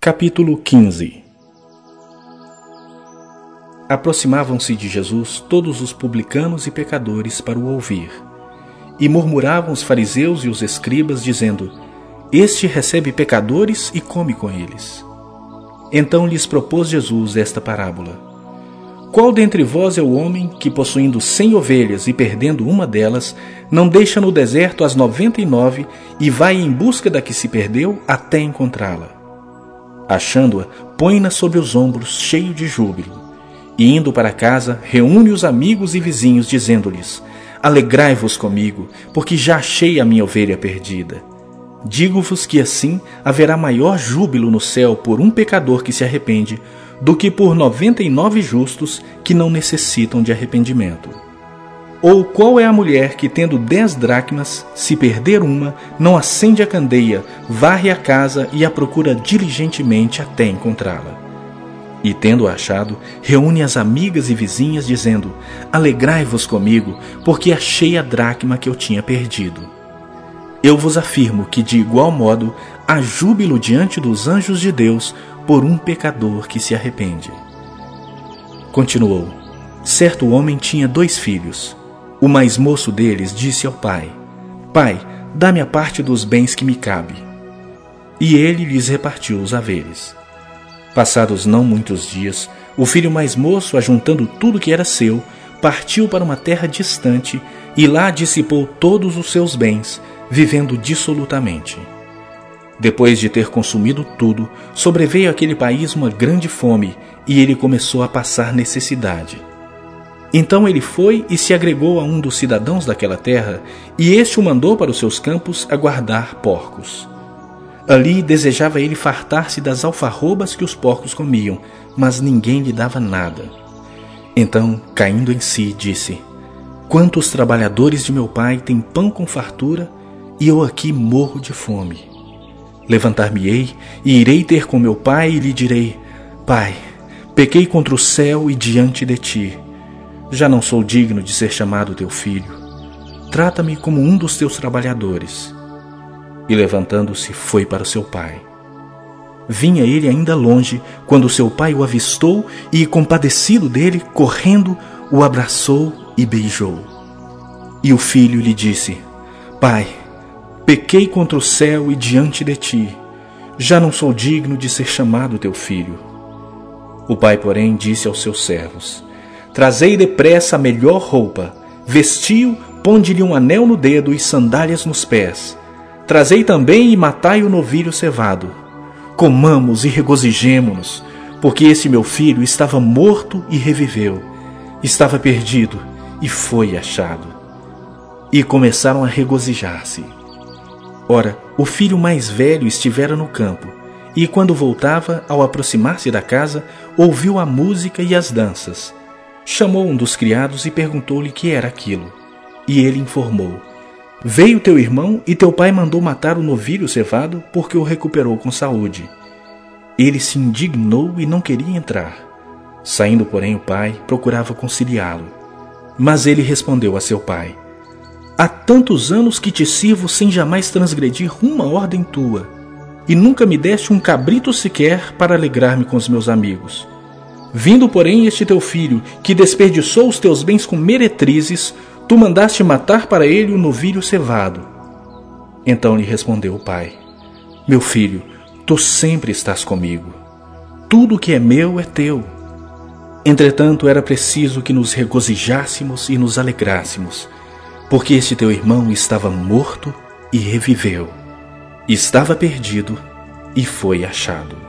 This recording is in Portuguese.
Capítulo 15. Aproximavam-se de Jesus todos os publicanos e pecadores para o ouvir. E murmuravam os fariseus e os escribas, dizendo: Este recebe pecadores e come com eles. Então lhes propôs Jesus esta parábola: Qual dentre vós é o homem que, possuindo 100 ovelhas e perdendo uma delas, não deixa no deserto as 99 e vai em busca da que se perdeu até encontrá-la? Achando-a, põe-na sobre os ombros, cheio de júbilo. E indo para casa, reúne os amigos e vizinhos, dizendo-lhes: Alegrai-vos comigo, porque já achei a minha ovelha perdida. Digo-vos que assim haverá maior júbilo no céu por um pecador que se arrepende, do que por 99 justos que não necessitam de arrependimento. Ou qual é a mulher que, tendo 10 dracmas, se perder uma, não acende a candeia, varre a casa e a procura diligentemente até encontrá-la? E, tendo-a achado, reúne as amigas e vizinhas, dizendo: Alegrai-vos comigo, porque achei a dracma que eu tinha perdido. Eu vos afirmo que, de igual modo, há júbilo diante dos anjos de Deus por um pecador que se arrepende. Continuou: Certo homem tinha 2 filhos. O mais moço deles disse ao pai: Pai, dá-me a parte dos bens que me cabe. E ele lhes repartiu os haveres. Passados não muitos dias, o filho mais moço, ajuntando tudo que era seu, partiu para uma terra distante e lá dissipou todos os seus bens, vivendo dissolutamente. Depois de ter consumido tudo, sobreveio àquele país uma grande fome e ele começou a passar necessidade. Então ele foi e se agregou a um dos cidadãos daquela terra, e este o mandou para os seus campos a guardar porcos. Ali desejava ele fartar-se das alfarrobas que os porcos comiam, mas ninguém lhe dava nada. Então, caindo em si, disse: Quantos trabalhadores de meu pai têm pão com fartura, e eu aqui morro de fome. Levantar-me-ei e irei ter com meu pai e lhe direi: Pai, pequei contra o céu e diante de ti. Já não sou digno de ser chamado teu filho. Trata-me como um dos teus trabalhadores. E levantando-se, foi para o seu pai. Vinha ele ainda longe, quando seu pai o avistou e, compadecido dele, correndo, o abraçou e beijou. E o filho lhe disse: Pai, pequei contra o céu e diante de ti. Já não sou digno de ser chamado teu filho. O pai, porém, disse aos seus servos: Trazei depressa a melhor roupa, vestiu, ponde-lhe um anel no dedo e sandálias nos pés. Trazei também e matai o novilho cevado. Comamos e regozijemo-nos, porque esse meu filho estava morto e reviveu, estava perdido e foi achado. E começaram a regozijar-se. Ora, o filho mais velho estivera no campo, e quando voltava, ao aproximar-se da casa, ouviu a música e as danças. Chamou um dos criados e perguntou-lhe que era aquilo. E ele informou: Veio teu irmão e teu pai mandou matar o novilho cevado porque o recuperou com saúde. Ele se indignou e não queria entrar. Saindo, porém, o pai procurava conciliá-lo. Mas ele respondeu a seu pai: Há tantos anos que te sirvo sem jamais transgredir uma ordem tua, e nunca me deste um cabrito sequer para alegrar-me com os meus amigos. Vindo, porém, este teu filho, que desperdiçou os teus bens com meretrizes, tu mandaste matar para ele o novilho cevado. Então lhe respondeu o pai: Meu filho, tu sempre estás comigo. Tudo o que é meu é teu. Entretanto, era preciso que nos regozijássemos e nos alegrássemos, porque este teu irmão estava morto e reviveu, estava perdido e foi achado.